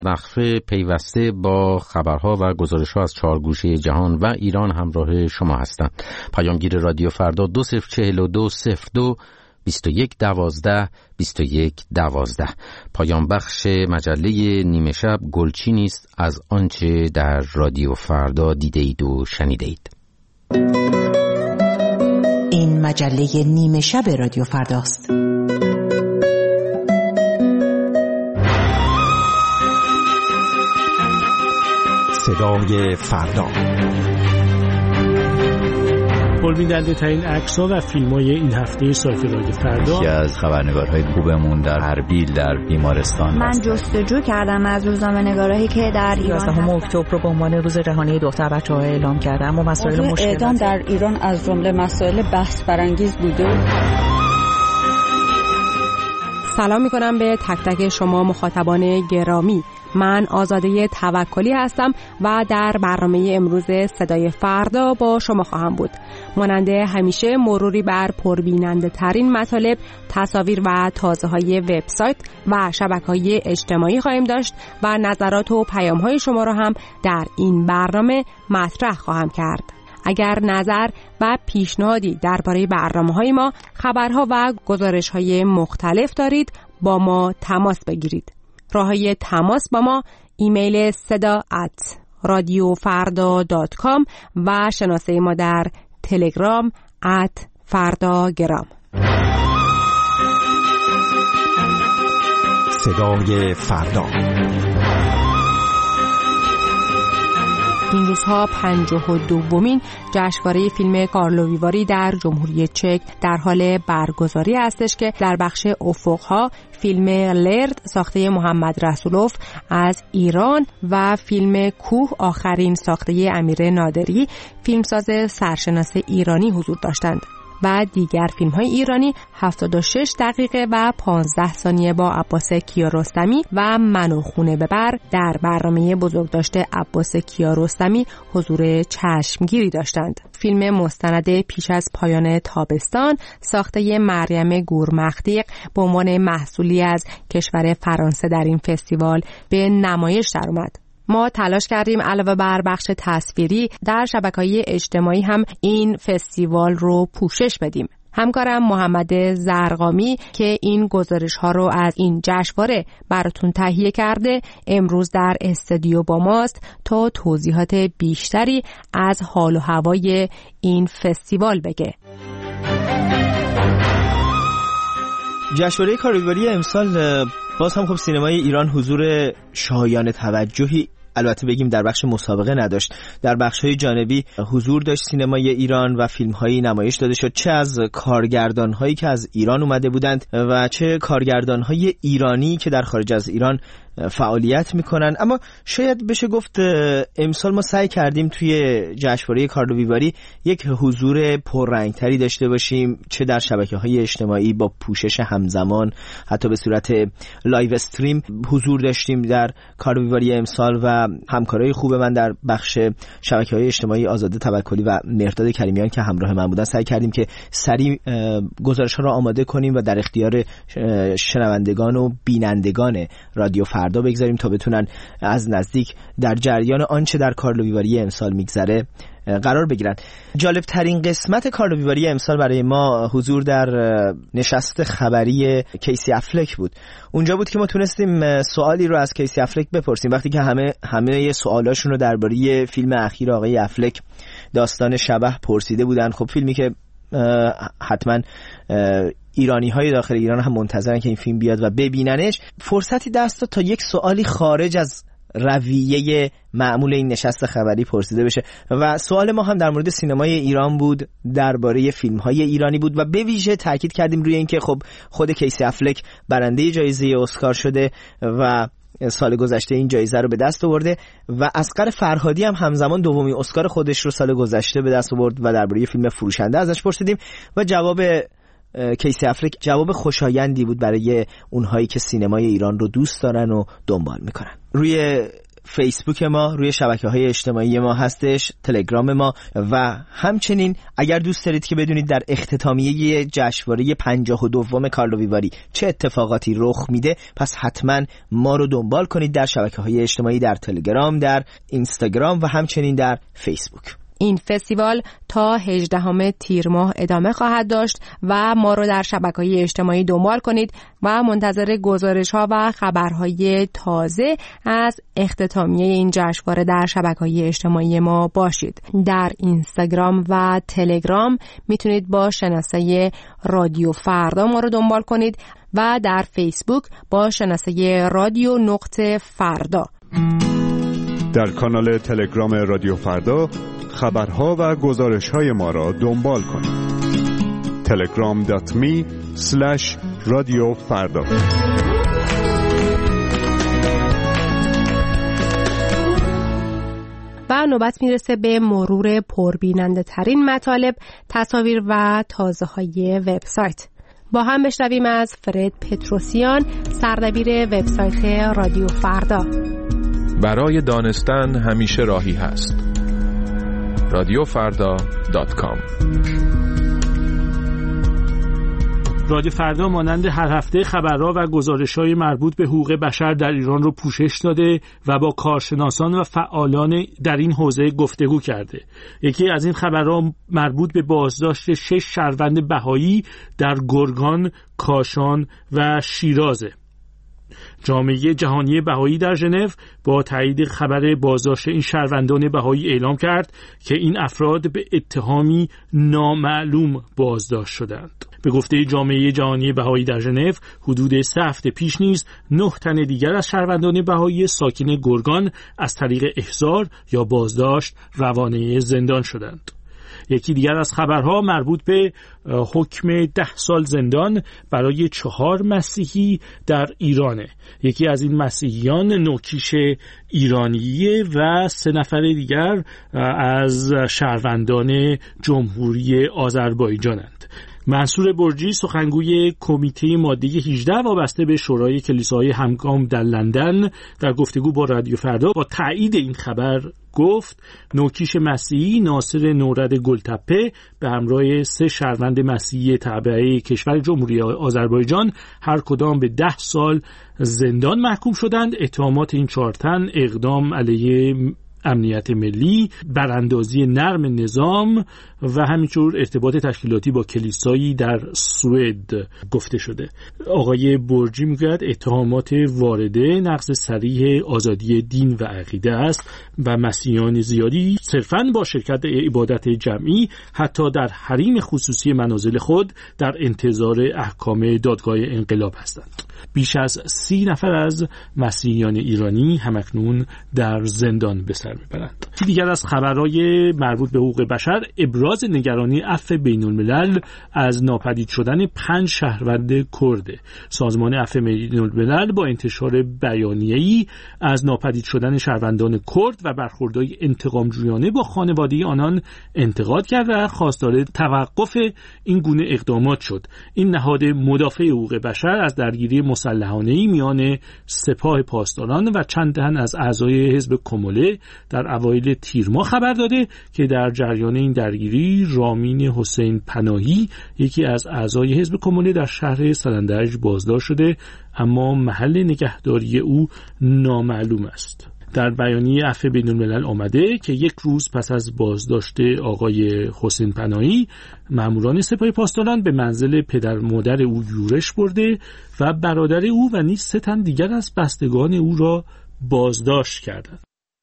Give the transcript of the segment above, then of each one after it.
وقفه پیوسته با خبرها و گزارش‌ها از 4 گوشه جهان و ایران همراه شما هستند. پیامگیر رادیو فردا 2042 02 21 12 21 12. پایان بخش مجله نیمه شب گلچینی است از آنچه در رادیو فردا دیدید و شنیدید. این مجله نیمه شب رادیو فرداست. صدای فردا. پربیننده ترین عکس‌ها و فیلم‌های این هفته سایت رادیو فردا. یکی از خبرنگارهای خوبمون در اربیل در بیمارستان. من جستجو کردم از روزنامه‌نگارایی که در ایران 11 اکتبر رو به عنوان روز جهانی دختر بچه‌ها اعلام کردم و مسائل مشکل اعدام در ایران از جمله مسائل بحث برانگیز بوده. سلام می‌کنم به تک تک شما مخاطبان گرامی. من آزاده توکلی هستم و در برنامه امروز صدای فردا با شما خواهم بود. مانند همیشه مروری بر پربیننده ترین مطالب، تصاویر و تازه‌های وبسایت و شبکه‌های اجتماعی خواهیم داشت و نظرات و پیام‌های شما را هم در این برنامه مطرح خواهم کرد. اگر نظر و پیشنهادی درباره برنامه‌های ما، خبرها و گزارش‌های مختلف دارید، با ما تماس بگیرید. راههای تماس با ما: ایمیل seda@radiofarda.com و شناسه ما در تلگرام @fardagram. صدای فردا. این روزها 52مین جشنواره فیلم کارلووی در جمهوری چک در حال برگزاری هستش که در بخش افق‌ها فیلم لرد ساخته محمد رسولوف از ایران و فیلم کوه آخرین ساخته امیر نادری فیلمساز سرشناس ایرانی حضور داشتند. و دیگر فیلم‌های ایرانی 76 دقیقه و 15 ثانیه با عباس کیارستمی و من و خونه ببر در برنامه بزرگداشت عباس کیارستمی حضور چشمگیری داشتند. فیلم مستند پیش از پایان تابستان ساخته مریم گورمختیق به عنوان محصولی از کشور فرانسه در این فستیوال به نمایش درآمد. ما تلاش کردیم علاوه بر بخش تصویری در شبکه‌های اجتماعی هم این فستیوال رو پوشش بدیم. همکارم محمد زرقامی که این گزارش‌ها رو از این جشنواره براتون تهیه کرده امروز در استودیو با ماست تا توضیحات بیشتری از حال و هوای این فستیوال بگه. جشنواره کارلووی امسال باز هم خب سینمای ایران حضور شایان توجهی البته بگیم در بخش مسابقه نداشت. در بخش‌های جانبی حضور داشت سینمای ایران و فیلم‌هایی نمایش داده شد، چه از کارگردان‌هایی که از ایران اومده بودند و چه کارگردان‌های ایرانی که در خارج از ایران فعالیت میکنن. اما شاید بشه گفت امسال ما سعی کردیم توی جشنواره کارلووی یک حضور پررنگتری داشته باشیم، چه در شبکه‌های اجتماعی با پوشش همزمان، حتی به صورت لایو استریم حضور داشتیم در کارلووی امسال و همکارای خوب من در بخش شبکه‌های اجتماعی آزاده توکلی و مهرداد کریمیان که همراه من بودن سعی کردیم که سریع گزارش‌ها را آماده کنیم و در اختیار شنوندگان و بینندگان رادیو فردا بگذاریم تا بتونن از نزدیک در جریان آنچه در کارلووی امسال میگذره قرار بگیرن. جالب ترین قسمت کارلووی امسال برای ما حضور در نشست خبری کیسی افلک بود. اونجا بود که ما تونستیم سوالی رو از کیسی افلک بپرسیم وقتی که همه سوالاشون رو درباره فیلم اخیر آقای افلک داستان شبح پرسیده بودن. خب فیلمی که حتما ایرانی‌های داخل ایران هم منتظرن که این فیلم بیاد و ببیننش، فرصتی دست داد تا یک سوالی خارج از رویه معمول این نشست خبری پرسیده بشه و سوال ما هم در مورد سینمای ایران بود، درباره فیلم‌های ایرانی بود و به ویژه تاکید کردیم روی اینکه خب خود کیسی افلک برنده جایزه اسکار شده و سال گذشته این جایزه رو به دست آورده و اصغر فرهادی هم همزمان دومین اسکار خودش رو سال گذشته به دست آورد و درباره فیلم فروشنده ازش پرسیدیم و جواب کیسی افلک جواب خوشایندی بود برای اونهایی که سینمای ایران رو دوست دارن و دنبال میکنن. روی فیسبوک ما، روی شبکه‌های اجتماعی ما هستش، تلگرام ما، و همچنین اگر دوست دارید که بدونید در اختتامیه جشنواره 52 کارلو ویواری چه اتفاقاتی رخ میده، پس حتما ما رو دنبال کنید در شبکه‌های اجتماعی، در تلگرام، در اینستاگرام و همچنین در فیسبوک. این فستیوال تا 18 تیر ماه ادامه خواهد داشت و ما رو در شبکه‌های اجتماعی دنبال کنید و منتظر گزارش‌ها و خبرهای تازه از اختتامیه این جشنواره در شبکه‌های اجتماعی ما باشید. در اینستاگرام و تلگرام میتونید با شناسه رادیو فردا ما رو دنبال کنید و در فیسبوک با شناسه رادیو نقطه فردا. در کانال تلگرام رادیو فردا خبرها و گزارش‌های ما را دنبال کنید. telegram.me/radiofarda. و نوبت میرسه به مرور پربیننده ترین مطالب، تصاویر و تازه‌های وبسایت. با هم بشنویم از فرد پتروسیان، سردبیر وبسایت رادیو فردا. برای دانستن همیشه راهی هست. radiofarda.com. رادیو فردا مانند هر هفته خبرها و گزارش‌های مربوط به حقوق بشر در ایران رو پوشش داده و با کارشناسان و فعالان در این حوزه گفتگو کرده. یکی از این خبرها مربوط به بازداشت 6 شهروند بهایی در گرگان، کاشان و شیرازه. جامعه جهانی بهایی در ژنو با تایید خبر بازداشت این شهروندان بهایی اعلام کرد که این افراد به اتهامی نامعلوم بازداشت شدند. به گفته جامعه جهانی بهایی در ژنو، حدود 3 هفته پیش نیز 9 تن دیگر از شهروندان بهایی ساکن گرگان از طریق احضار یا بازداشت روانه زندان شدند. یکی دیگر از خبرها مربوط به حکم 10 سال زندان برای 4 مسیحی در ایرانه. یکی از این مسیحیان نوکیش ایرانیه و 3 نفر دیگر از شهروندان جمهوری آذربایجانند. منصور برجی، سخنگوی کمیته ماده 18 وابسته به شورای کلیساهای همگام در لندن، در گفتگو با رادیو فردا با تایید این خبر گفت نوکیش مسیحی ناصر نورد گلتپه به همراه 3 شهروند مسیحی تابعه کشور جمهوری آذربایجان هر کدام به 10 سال زندان محکوم شدند. اتهامات این 4 تن اقدام علیه امنیت ملی، براندازی نرم نظام و همینطور ارتباط تشکیلاتی با کلیسایی در سوئد گفته شده. آقای برجی میگوید اتهامات وارده نقض صریح آزادی دین و عقیده است و مسیحیان زیادی صرفاً با شرکت عبادت جمعی حتی در حریم خصوصی منازل خود در انتظار احکام دادگاه انقلاب هستند. بیش از 30 نفر از مسیحیان ایرانی همکنون در زندان به سر میبرند. دیگر از خبرهای مربوط به حقوق بشر، ابراز نگرانی عفو بین الملل از ناپدید شدن 5 شهروند کرد. سازمان عفو بین الملل با انتشار بیانیه‌ای از ناپدید شدن شهروندان کرد و برخوردهای انتقامجویانه با خانواده آنان انتقاد کرد و خواستار توقف این گونه اقدامات شد. این نهاد مدافع حقوق بشر از درگیری مسلحانه‌ای میان سپاه پاسداران و چند تن از اعضای حزب کموله در اوایل تیر ماه خبر داده که در جریان این درگیری رامین حسین پناهی، یکی از اعضای حزب کموله، در شهر سلندرج بازداشت شده اما محل نگهداری او نامعلوم است. در بیانیه عفو بین الملل آمده که 1 روز پس از بازداشت آقای حسین پناهی، ماموران سپاه پاسداران به منزل پدر مادر او یورش برده و برادر او و نیز 3 تن دیگر از بستگان او را بازداشت کردند.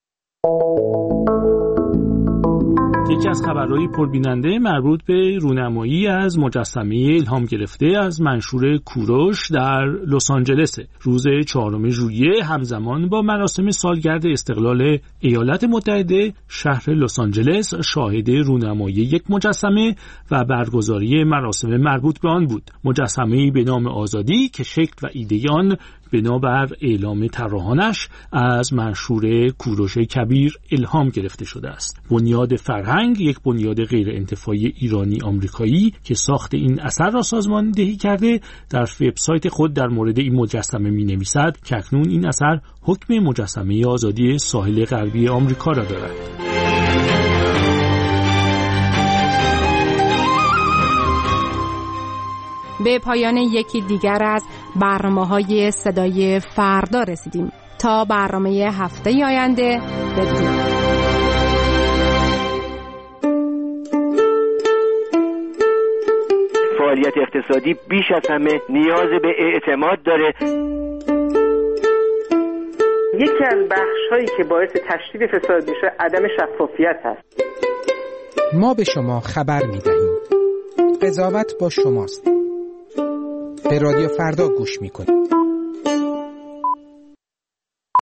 یکی از خبرهای پربیننده مربوط به رونمایی از مجسمه الهام گرفته از منشور کوروش در لس آنجلس. روز 4 ژوئیه همزمان با مراسم سالگرد استقلال ایالات متحده، شهر لس آنجلس شاهد رونمایی یک مجسمه و برگزاری مراسم مربوط به آن بود. مجسمه‌ای به نام آزادی که شکل و ایده آن بنابر اعلام طراحانش از منشور کوروش کبیر الهام گرفته شده است. بنیاد فرهنگ یک بنیاد غیر انتفاعی ایرانی آمریکایی که ساخت این اثر را سازماندهی کرده در وبسایت خود در مورد این مجسمه می‌نویسد که اکنون این اثر حکم مجسمه آزادی ساحل غربی آمریکا را دارد. به پایان یکی دیگر از برنامه‌های صدای فردا رسیدیم. تا برنامه هفته آینده بدرود. فعالیت اقتصادی بیش از همه نیاز به اعتماد داره. یکی از بخش‌هایی که باعث تشدید فساد میشه عدم شفافیت هست. ما به شما خبر می‌دهیم. قضاوت با شماست. به رادیو فردا گوش می‌کنید.